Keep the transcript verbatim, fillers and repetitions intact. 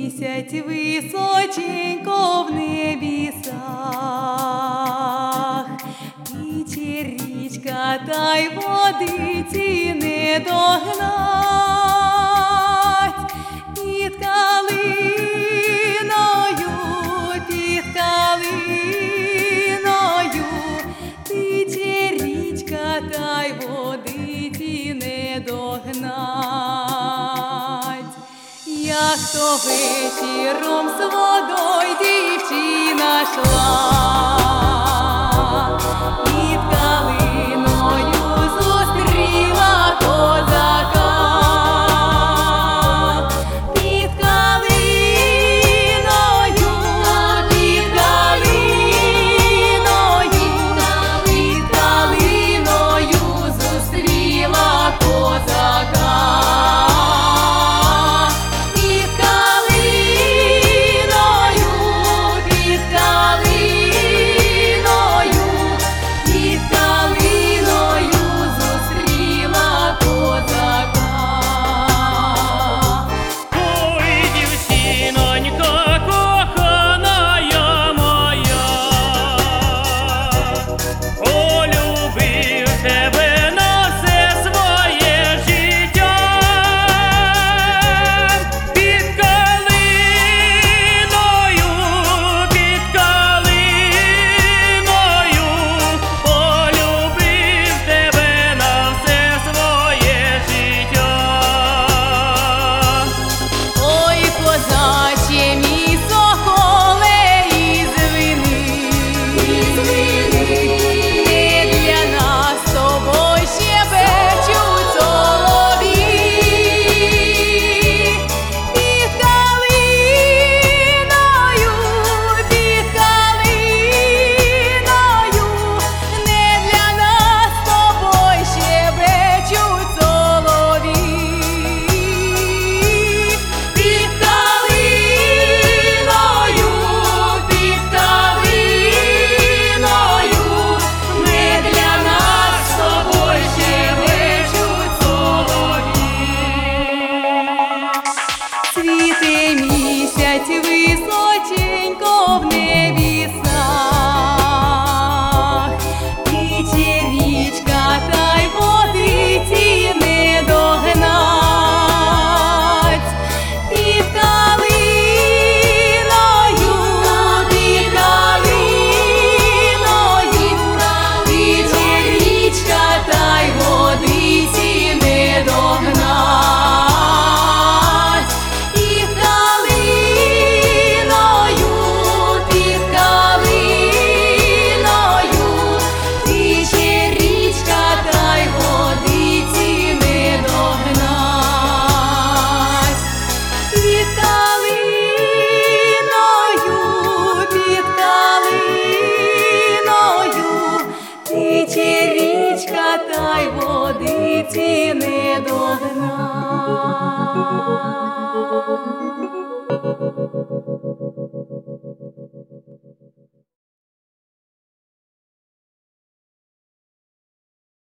місяць височенько в небісах, тече річка, та й водиці не догнать. Під калиною, під калиною тече річка, та й водиці не догнать. Як то вечіром з водою дівчина шла, під калиною зустріла козака. Під калиною, під калиною, під калиною зустріла козака. Світи місяць височенько в небісах, тече річка, та й водиці не догнать. Під калиною, під калиною тече річка, та й водиці не догнать. Та й водиці не догнать.